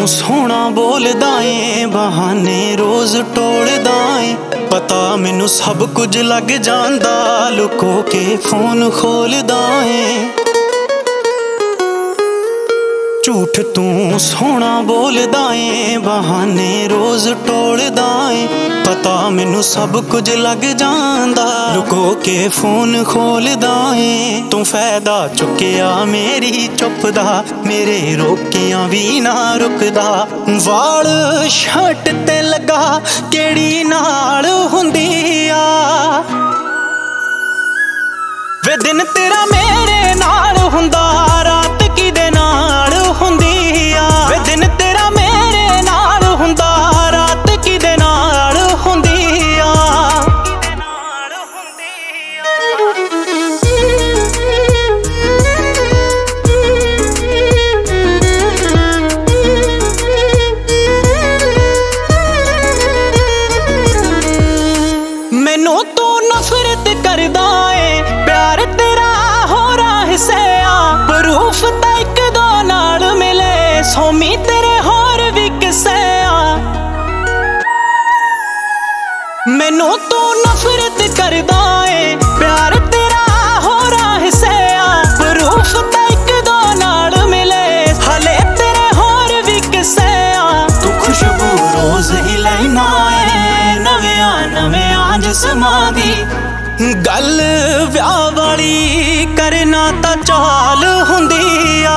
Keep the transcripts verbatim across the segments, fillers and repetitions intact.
तू सोहना बोलदा ए, बहाने रोज टोलदा ए। पता मैनू सब कुछ लग जांदा, लुको के फोन खोलदा ए। झूठ तू सोहना बोलदा ए, बहाने रोज टोलदा ए। पता मैनू सब कुछ लग जांदा, लुको के फोन खोलदा ए। तू फायदा चुकिया मेरी चुप दा, मेरे रोकिया भी ना रुकदा। वाल शर्ट ते लगा केड़ी नाल हुंदी आ, वे दिन तेरा मेरे नाल हुंदा, रात किदे नाल हुंदी आ। वे दिन तेरा मेरे नाल हुंदा, रात किदे नाल हुंदी आ। मैनू तू नफरत करदा ए, प्यार तेरा होरा हिस्से आ। प्रूफ तां इक दो नाल मिले, सोमी तेरे होर भी किस्से आ। मैनू तू नफरत करदा ए, प्यार तेरा होरा हिस्से आ। प्रूफ तां इक दो नाल मिले, हले तेरे होर भी किस्से आ। तू खुशबू रोज ही लैना ए, नवियां नवियां जिस्मां दी। गल व्याह वाली करना तां चाल हुंदी आ।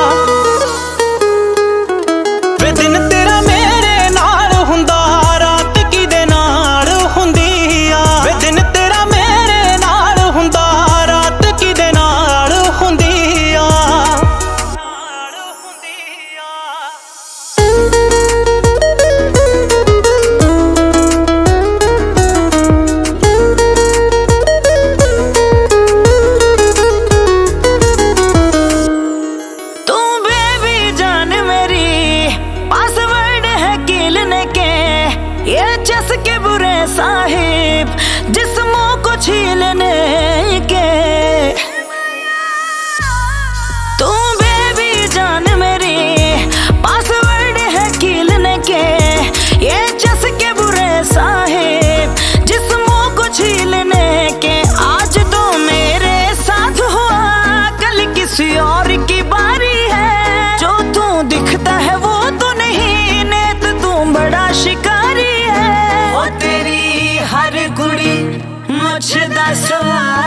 वे दिन तेरा मेरे नाल हुंदा, रात किदे नाल हुंदी आ। वे दिन तेरा मेरे नाल हुंदा, रात किदे नाल हुंदी आ। ये चस्के बुरे साहिब जिस्मों को छीलने के, तू बेबी जान मेरी पासवर्ड है कीलने के। ये चस्के बुरे साहिब जिस्मों को छीलने के। आज तो मेरे साथ हुआ, कल किसी और की बारी है। जो तू दिखता है वो तो नहीं, नेत तू बड़ा शिकारी है। ओ तेरी हर कुड़ी मुझ दा सवाल